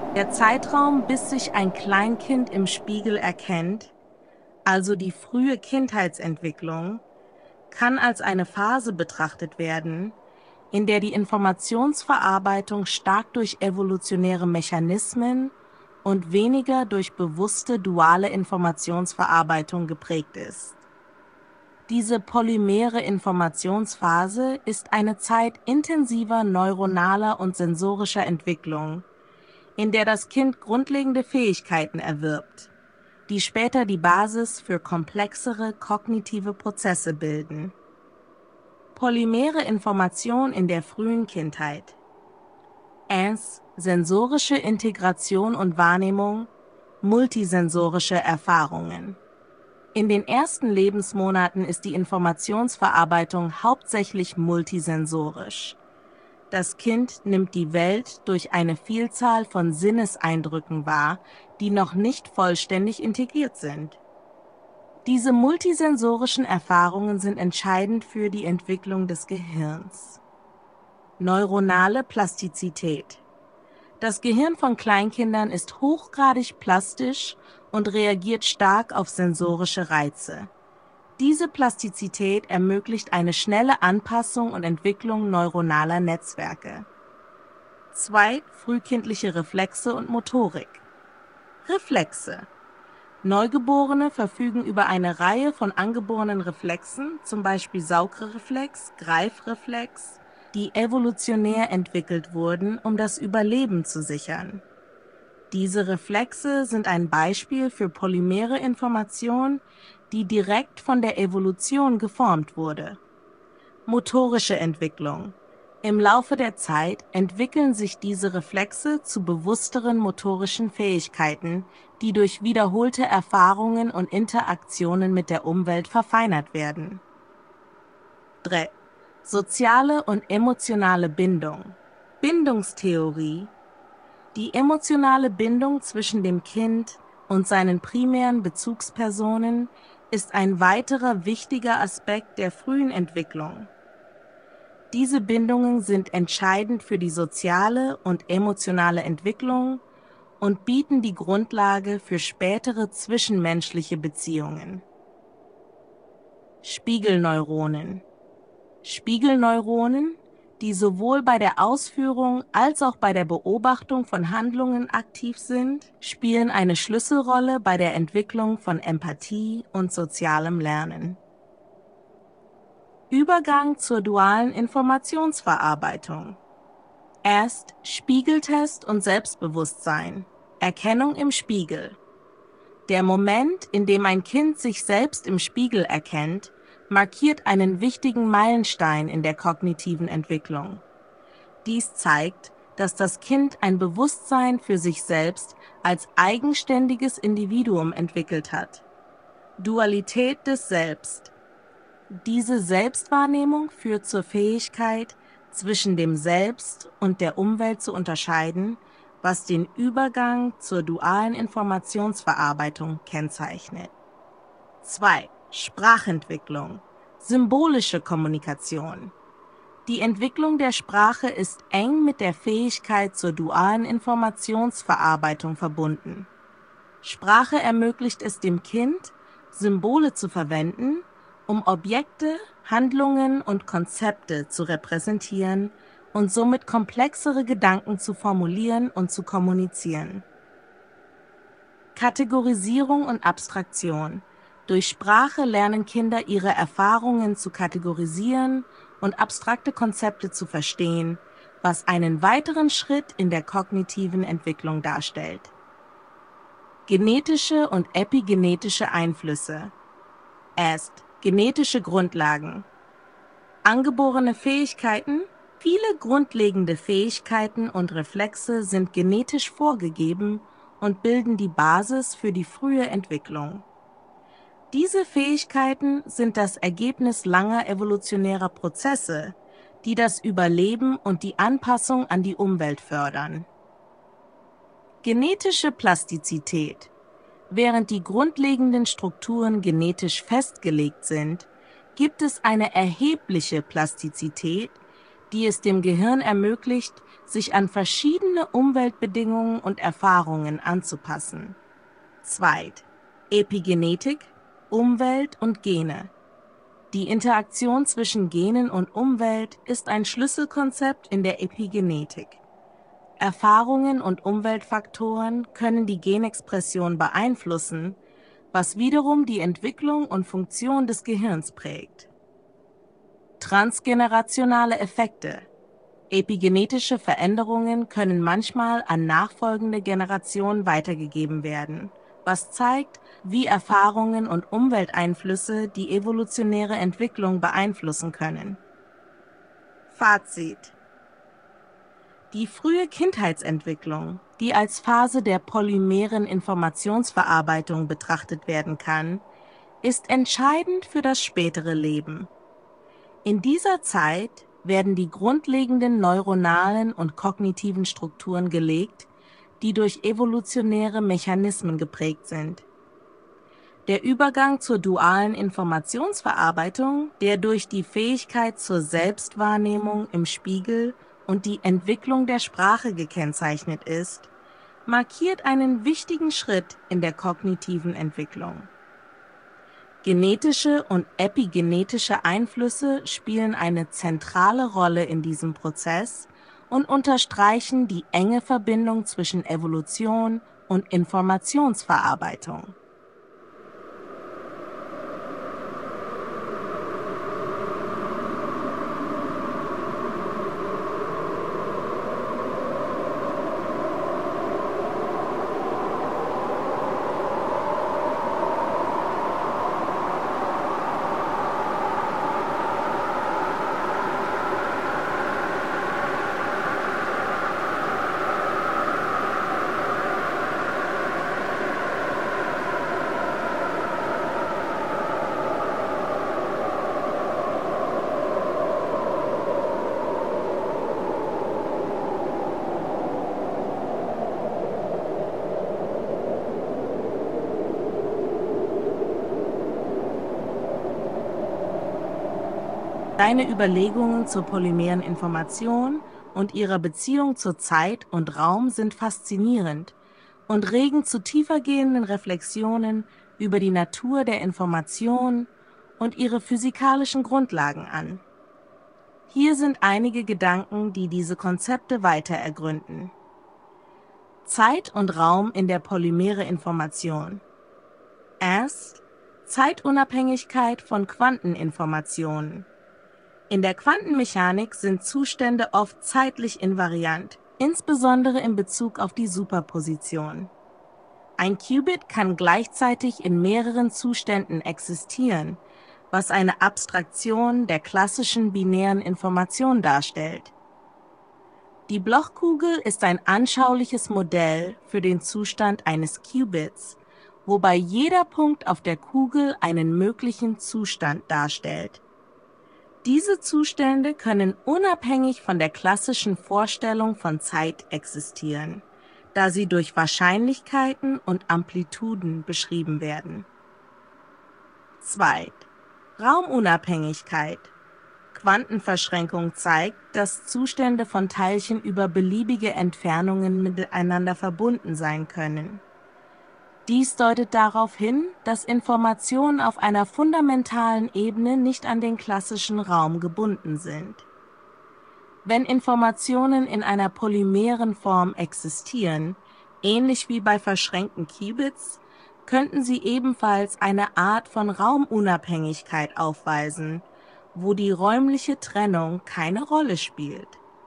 Der Zeitraum, bis sich ein Kleinkind im Spiegel erkennt, also die frühe Kindheitsentwicklung, kann als eine Phase betrachtet werden, in der die Informationsverarbeitung stark durch evolutionäre Mechanismen und weniger durch bewusste duale Informationsverarbeitung geprägt ist. Diese polymere Informationsphase ist eine Zeit intensiver neuronaler und sensorischer Entwicklung, in der das Kind grundlegende Fähigkeiten erwirbt, die später die Basis für komplexere kognitive Prozesse bilden. Polymere Information in der frühen Kindheit. eins. Sensorische Integration und Wahrnehmung, multisensorische Erfahrungen. In den ersten Lebensmonaten ist die Informationsverarbeitung hauptsächlich multisensorisch. Das Kind nimmt die Welt durch eine Vielzahl von Sinneseindrücken wahr, die noch nicht vollständig integriert sind. Diese multisensorischen Erfahrungen sind entscheidend für die Entwicklung des Gehirns. Neuronale Plastizität. Das Gehirn von Kleinkindern ist hochgradig plastisch und reagiert stark auf sensorische Reize. Diese Plastizität ermöglicht eine schnelle Anpassung und Entwicklung neuronaler Netzwerke. zwei. Frühkindliche Reflexe und Motorik. Reflexe. Neugeborene verfügen über eine Reihe von angeborenen Reflexen, zum Beispiel Saugreflex, Greifreflex, die evolutionär entwickelt wurden, um das Überleben zu sichern. Diese Reflexe sind ein Beispiel für polymere Information, die direkt von der Evolution geformt wurde. Motorische Entwicklung. Im Laufe der Zeit entwickeln sich diese Reflexe zu bewussteren motorischen Fähigkeiten, die durch wiederholte Erfahrungen und Interaktionen mit der Umwelt verfeinert werden. drei. Soziale und emotionale Bindung. Bindungstheorie. Die emotionale Bindung zwischen dem Kind und seinen primären Bezugspersonen ist ein weiterer wichtiger Aspekt der frühen Entwicklung. Diese Bindungen sind entscheidend für die soziale und emotionale Entwicklung und bieten die Grundlage für spätere zwischenmenschliche Beziehungen. Spiegelneuronen. Spiegelneuronen, die sowohl bei der Ausführung als auch bei der Beobachtung von Handlungen aktiv sind, spielen eine Schlüsselrolle bei der Entwicklung von Empathie und sozialem Lernen. Übergang zur dualen Informationsverarbeitung. Erst Spiegeltest und Selbstbewusstsein. Erkennung im Spiegel. Der Moment, in dem ein Kind sich selbst im Spiegel erkennt, markiert einen wichtigen Meilenstein in der kognitiven Entwicklung. Dies zeigt, dass das Kind ein Bewusstsein für sich selbst als eigenständiges Individuum entwickelt hat. Dualität des Selbst. Diese Selbstwahrnehmung führt zur Fähigkeit, zwischen dem Selbst und der Umwelt zu unterscheiden, was den Übergang zur dualen Informationsverarbeitung kennzeichnet. zwei. Sprachentwicklung. Symbolische Kommunikation. Die Entwicklung der Sprache ist eng mit der Fähigkeit zur dualen Informationsverarbeitung verbunden. Sprache ermöglicht es dem Kind, Symbole zu verwenden, um Objekte, Handlungen und Konzepte zu repräsentieren und somit komplexere Gedanken zu formulieren und zu kommunizieren. Kategorisierung und Abstraktion. Durch Sprache lernen Kinder ihre Erfahrungen zu kategorisieren und abstrakte Konzepte zu verstehen, was einen weiteren Schritt in der kognitiven Entwicklung darstellt. Genetische und epigenetische Einflüsse. Erst genetische Grundlagen. Angeborene Fähigkeiten. Viele grundlegende Fähigkeiten und Reflexe sind genetisch vorgegeben und bilden die Basis für die frühe Entwicklung. Diese Fähigkeiten sind das Ergebnis langer evolutionärer Prozesse, die das Überleben und die Anpassung an die Umwelt fördern. Genetische Plastizität. Während die grundlegenden Strukturen genetisch festgelegt sind, gibt es eine erhebliche Plastizität, die es dem Gehirn ermöglicht, sich an verschiedene Umweltbedingungen und Erfahrungen anzupassen. Zweit. Epigenetik, Umwelt und Gene. Die Interaktion zwischen Genen und Umwelt ist ein Schlüsselkonzept in der Epigenetik. Erfahrungen und Umweltfaktoren können die Genexpression beeinflussen, was wiederum die Entwicklung und Funktion des Gehirns prägt. Transgenerationale Effekte. Epigenetische Veränderungen können manchmal an nachfolgende Generationen weitergegeben werden, was zeigt, wie Erfahrungen und Umwelteinflüsse die evolutionäre Entwicklung beeinflussen können. Fazit: Die frühe Kindheitsentwicklung, die als Phase der polymeren Informationsverarbeitung betrachtet werden kann, ist entscheidend für das spätere Leben. In dieser Zeit werden die grundlegenden neuronalen und kognitiven Strukturen gelegt, die durch evolutionäre Mechanismen geprägt sind. Der Übergang zur dualen Informationsverarbeitung, der durch die Fähigkeit zur Selbstwahrnehmung im Spiegel und die Entwicklung der Sprache gekennzeichnet ist, markiert einen wichtigen Schritt in der kognitiven Entwicklung. Genetische und epigenetische Einflüsse spielen eine zentrale Rolle in diesem Prozess und unterstreichen die enge Verbindung zwischen Evolution und Informationsverarbeitung. Deine Überlegungen zur polymeren Information und ihrer Beziehung zur Zeit und Raum sind faszinierend und regen zu tiefergehenden Reflexionen über die Natur der Information und ihre physikalischen Grundlagen an. Hier sind einige Gedanken, die diese Konzepte weiter ergründen. Zeit und Raum in der polymere Information. Erst Zeitunabhängigkeit von Quanteninformationen. In der Quantenmechanik sind Zustände oft zeitlich invariant, insbesondere in Bezug auf die Superposition. Ein Qubit kann gleichzeitig in mehreren Zuständen existieren, was eine Abstraktion der klassischen binären Information darstellt. Die Blochkugel ist ein anschauliches Modell für den Zustand eines Qubits, wobei jeder Punkt auf der Kugel einen möglichen Zustand darstellt. Diese Zustände können unabhängig von der klassischen Vorstellung von Zeit existieren, da sie durch Wahrscheinlichkeiten und Amplituden beschrieben werden. Zwei. Raumunabhängigkeit. Quantenverschränkung zeigt, dass Zustände von Teilchen über beliebige Entfernungen miteinander verbunden sein können. Dies deutet darauf hin, dass Informationen auf einer fundamentalen Ebene nicht an den klassischen Raum gebunden sind. Wenn Informationen in einer polymeren Form existieren, ähnlich wie bei verschränkten Qubits, könnten sie ebenfalls eine Art von Raumunabhängigkeit aufweisen, wo die räumliche Trennung keine Rolle spielt.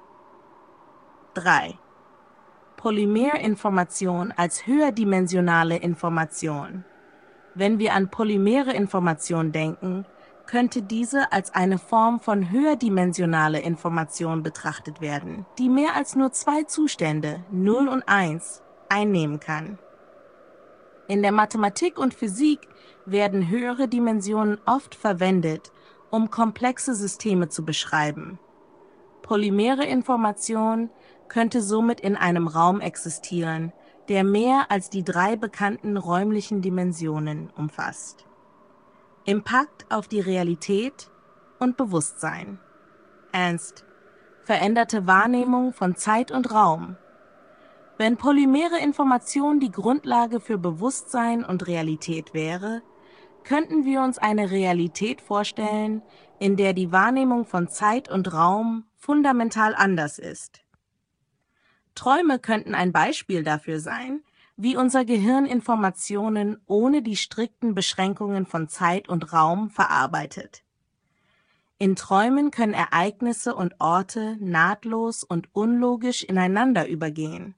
Drei. Polymerinformation als höherdimensionale Information. Wenn wir an polymere Information denken, könnte diese als eine Form von höherdimensionale Information betrachtet werden, die mehr als nur zwei Zustände, null und eins, einnehmen kann. In der Mathematik und Physik werden höhere Dimensionen oft verwendet, um komplexe Systeme zu beschreiben. Polymere Information könnte somit in einem Raum existieren, der mehr als die drei bekannten räumlichen Dimensionen umfasst. Impact auf die Realität und Bewusstsein. Ernst. veränderte Wahrnehmung von Zeit und Raum. Wenn polymere Information die Grundlage für Bewusstsein und Realität wäre, könnten wir uns eine Realität vorstellen, in der die Wahrnehmung von Zeit und Raum fundamental anders ist. Träume könnten ein Beispiel dafür sein, wie unser Gehirn Informationen ohne die strikten Beschränkungen von Zeit und Raum verarbeitet. In Träumen können Ereignisse und Orte nahtlos und unlogisch ineinander übergehen.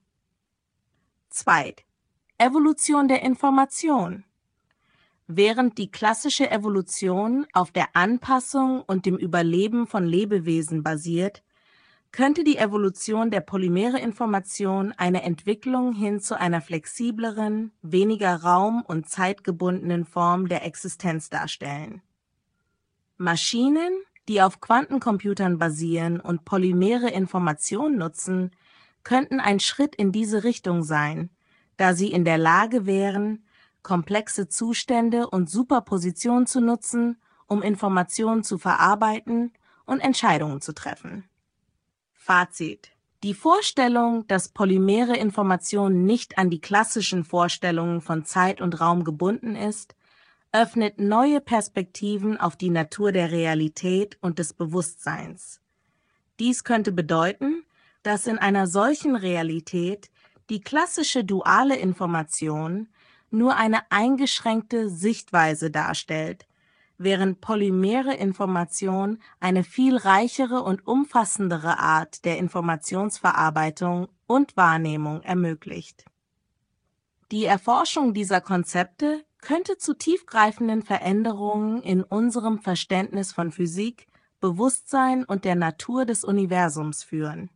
Zweit. Evolution der Information. Während die klassische Evolution auf der Anpassung und dem Überleben von Lebewesen basiert, könnte die Evolution der polymere Information eine Entwicklung hin zu einer flexibleren, weniger raum- und zeitgebundenen Form der Existenz darstellen. Maschinen, die auf Quantencomputern basieren und polymere Information nutzen, könnten ein Schritt in diese Richtung sein, da sie in der Lage wären, komplexe Zustände und Superposition zu nutzen, um Informationen zu verarbeiten und Entscheidungen zu treffen. Fazit: Die Vorstellung, dass polymere Information nicht an die klassischen Vorstellungen von Zeit und Raum gebunden ist, öffnet neue Perspektiven auf die Natur der Realität und des Bewusstseins. Dies könnte bedeuten, dass in einer solchen Realität die klassische duale Information nur eine eingeschränkte Sichtweise darstellt, während polymere Information eine viel reichere und umfassendere Art der Informationsverarbeitung und Wahrnehmung ermöglicht. Die Erforschung dieser Konzepte könnte zu tiefgreifenden Veränderungen in unserem Verständnis von Physik, Bewusstsein und der Natur des Universums führen.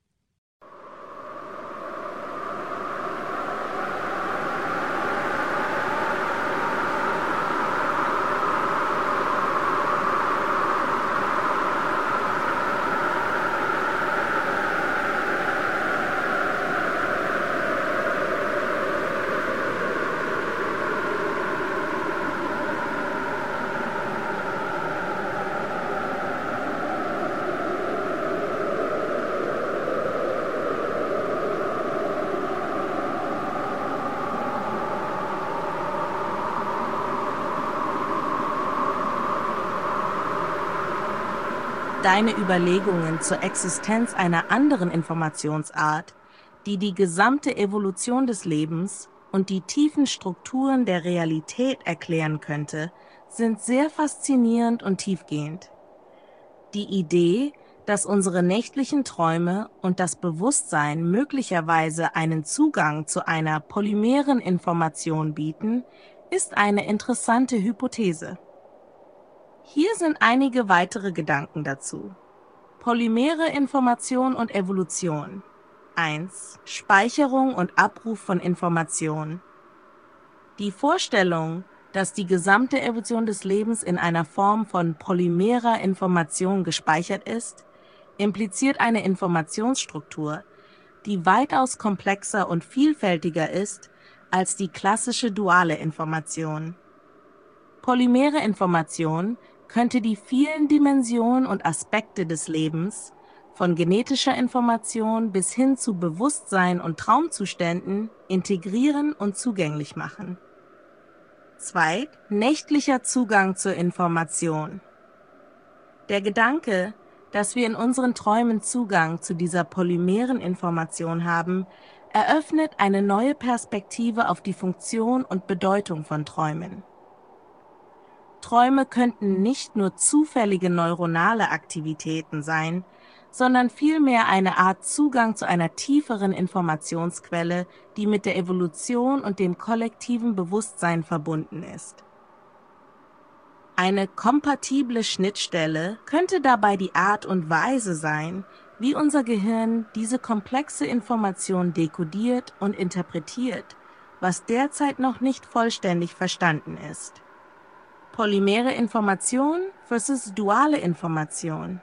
Deine Überlegungen zur Existenz einer anderen Informationsart, die die gesamte Evolution des Lebens und die tiefen Strukturen der Realität erklären könnte, sind sehr faszinierend und tiefgehend. Die Idee, dass unsere nächtlichen Träume und das Bewusstsein möglicherweise einen Zugang zu einer polymeren Information bieten, ist eine interessante Hypothese. Hier sind einige weitere Gedanken dazu. Polymere Information und Evolution. eins. Speicherung und Abruf von Information. Die Vorstellung, dass die gesamte Evolution des Lebens in einer Form von polymerer Information gespeichert ist, impliziert eine Informationsstruktur, die weitaus komplexer und vielfältiger ist als die klassische duale Information. Polymere Information könnte die vielen Dimensionen und Aspekte des Lebens, von genetischer Information bis hin zu Bewusstsein und Traumzuständen, integrieren und zugänglich machen. zwei. Nächtlicher Zugang zur Information. Der Gedanke, dass wir in unseren Träumen Zugang zu dieser polymeren Information haben, eröffnet eine neue Perspektive auf die Funktion und Bedeutung von Träumen. Träume könnten nicht nur zufällige neuronale Aktivitäten sein, sondern vielmehr eine Art Zugang zu einer tieferen Informationsquelle, die mit der Evolution und dem kollektiven Bewusstsein verbunden ist. Eine kompatible Schnittstelle könnte dabei die Art und Weise sein, wie unser Gehirn diese komplexe Information dekodiert und interpretiert, was derzeit noch nicht vollständig verstanden ist. Polymere Information versus duale Information.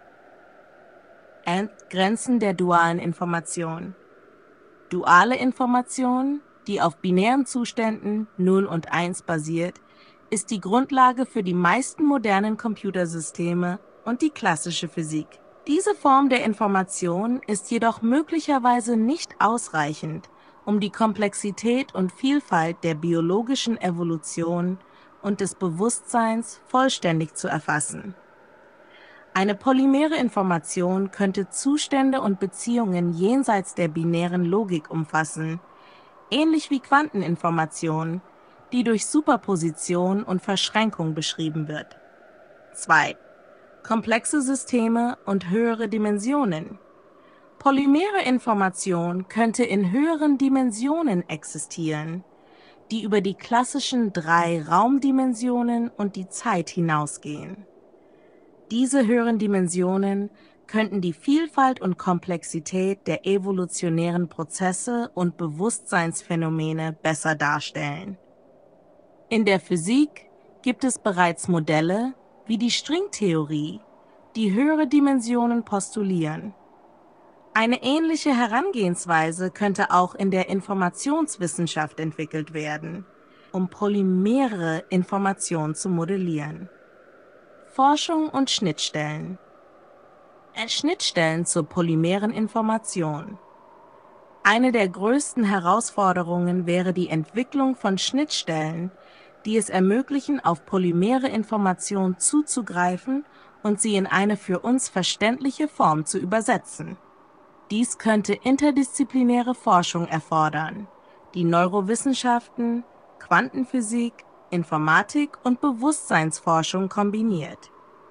Grenzen der dualen Information. Duale Information, die auf binären Zuständen null und eins basiert, ist die Grundlage für die meisten modernen Computersysteme und die klassische Physik. Diese Form der Information ist jedoch möglicherweise nicht ausreichend, um die Komplexität und Vielfalt der biologischen Evolution und des Bewusstseins vollständig zu erfassen. Eine polymere Information könnte Zustände und Beziehungen jenseits der binären Logik umfassen, ähnlich wie Quanteninformation, die durch Superposition und Verschränkung beschrieben wird. zwei. Komplexe Systeme und höhere Dimensionen. Polymere Information könnte in höheren Dimensionen existieren, die über die klassischen drei Raumdimensionen und die Zeit hinausgehen. Diese höheren Dimensionen könnten die Vielfalt und Komplexität der evolutionären Prozesse und Bewusstseinsphänomene besser darstellen. In der Physik gibt es bereits Modelle wie die Stringtheorie, die höhere Dimensionen postulieren. Eine ähnliche Herangehensweise könnte auch in der Informationswissenschaft entwickelt werden, um polymere Information zu modellieren. Forschung und Schnittstellen. Schnittstellen zur polymeren Information. Eine der größten Herausforderungen wäre die Entwicklung von Schnittstellen, die es ermöglichen, auf polymere Information zuzugreifen und sie in eine für uns verständliche Form zu übersetzen. Dies könnte interdisziplinäre Forschung erfordern, die Neurowissenschaften, Quantenphysik, Informatik und Bewusstseinsforschung kombiniert.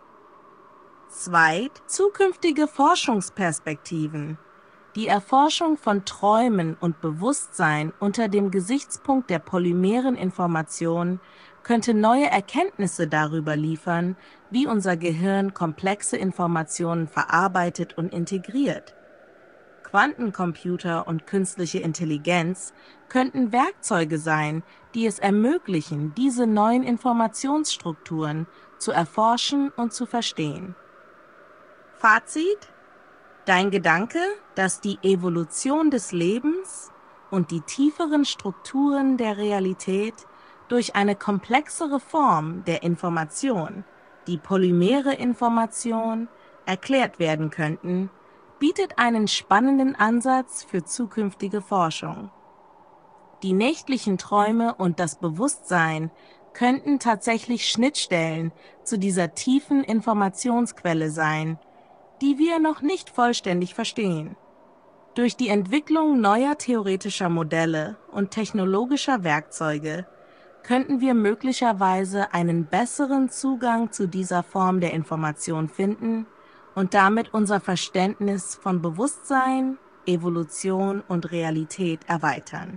zwei. Zukünftige Forschungsperspektiven. Die Erforschung von Träumen und Bewusstsein unter dem Gesichtspunkt der polymeren Information könnte neue Erkenntnisse darüber liefern, wie unser Gehirn komplexe Informationen verarbeitet und integriert. Quantencomputer und künstliche Intelligenz könnten Werkzeuge sein, die es ermöglichen, diese neuen Informationsstrukturen zu erforschen und zu verstehen. Fazit: Dein Gedanke, dass die Evolution des Lebens und die tieferen Strukturen der Realität durch eine komplexere Form der Information, die polymere Information, erklärt werden könnten, bietet einen spannenden Ansatz für zukünftige Forschung. Die nächtlichen Träume und das Bewusstsein könnten tatsächlich Schnittstellen zu dieser tiefen Informationsquelle sein, die wir noch nicht vollständig verstehen. Durch die Entwicklung neuer theoretischer Modelle und technologischer Werkzeuge könnten wir möglicherweise einen besseren Zugang zu dieser Form der Information finden und damit unser Verständnis von Bewusstsein, Evolution und Realität erweitern.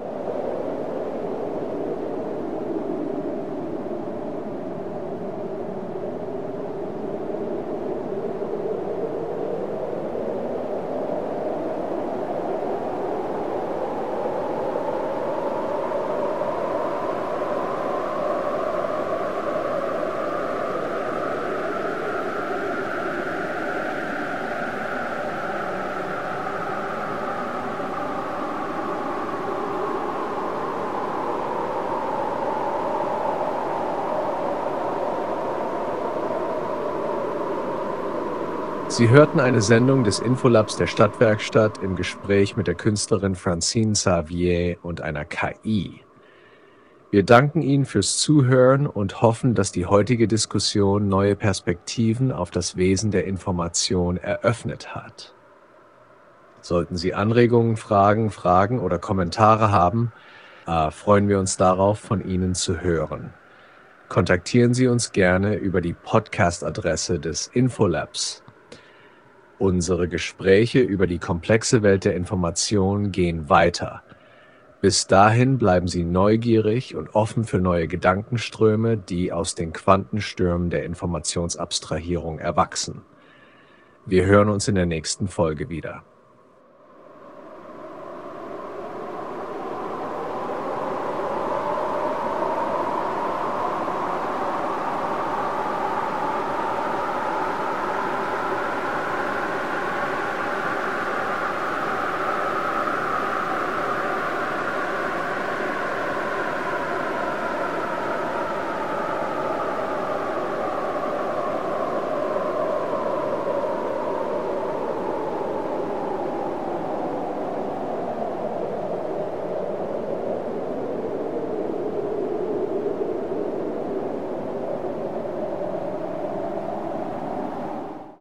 Sie hörten eine Sendung des Infolabs der Stadtwerkstatt im Gespräch mit der Künstlerin Francine Xavier und einer K I. Wir danken Ihnen fürs Zuhören und hoffen, dass die heutige Diskussion neue Perspektiven auf das Wesen der Information eröffnet hat. Sollten Sie Anregungen, Fragen, Fragen oder Kommentare haben, äh, freuen wir uns darauf, von Ihnen zu hören. Kontaktieren Sie uns gerne über die Podcast-Adresse des Infolabs. Unsere Gespräche über die komplexe Welt der Information gehen weiter. Bis dahin bleiben Sie neugierig und offen für neue Gedankenströme, die aus den Quantenstürmen der Informationsabstrahierung erwachsen. Wir hören uns in der nächsten Folge wieder.